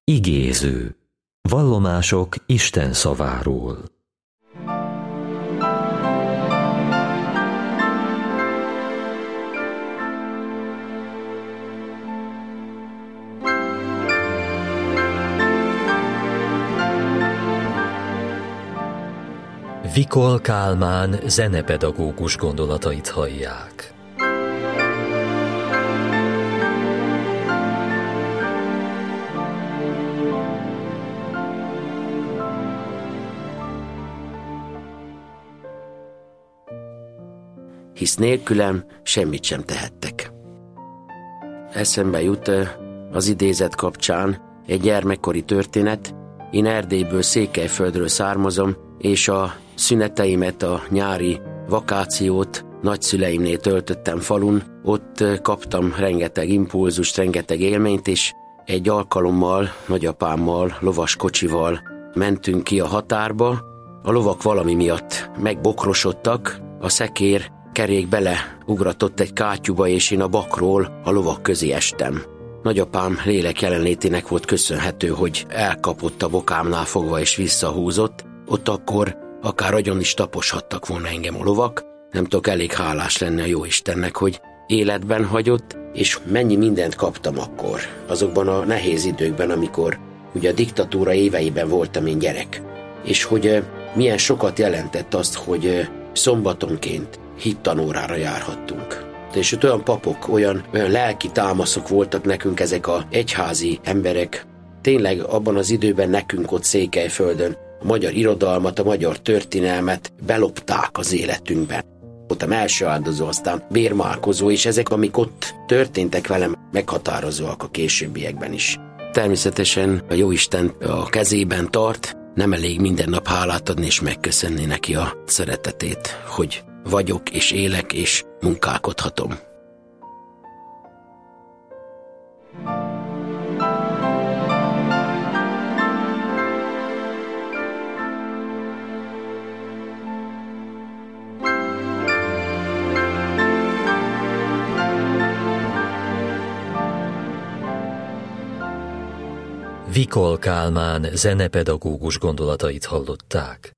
Igéző. Vallomások Isten szaváról. Vikol Kálmán zenepedagógus gondolatait hallják. Hisz nélkülem semmit sem tehettek. Eszembe jut az idézet kapcsán egy gyermekkori történet. Én Erdélyből, Székelyföldről származom, és a szüneteimet, a nyári vakációt nagyszüleimnél töltöttem falun. Ott kaptam rengeteg impulzust, rengeteg élményt, és egy alkalommal nagyapámmal, lovaskocsival mentünk ki a határba. A lovak valami miatt megbokrosodtak, a szekér kerék beleugratott egy kátyúba, és én a bakról a lovak közé estem. Nagyapám lélek jelenlétének volt köszönhető, hogy elkapott a bokámnál fogva és visszahúzott. Ott akkor akár agyon is taposhattak volna engem a lovak. Nem tudok elég hálás lenni a Jóistennek, hogy életben hagyott, és mennyi mindent kaptam akkor. Azokban a nehéz időkben, amikor ugye a diktatúra éveiben voltam én gyerek. És hogy milyen sokat jelentett azt, hogy szombatonként hittanórára járhattunk. És ott olyan papok, olyan lelki támaszok voltak nekünk, ezek az egyházi emberek. Tényleg abban az időben nekünk ott Székelyföldön a magyar irodalmat, a magyar történelmet belopták az életünkben. Voltam első áldozó, aztán bérmálkozó, és ezek, amik ott történtek velem, meghatározóak a későbbiekben is. Természetesen a Jóisten a kezében tart, nem elég minden nap hálát adni és megköszönni neki a szeretetét, hogy vagyok és élek és munkálkodhatom. Vikol Kálmán zenepedagógus gondolatait hallották.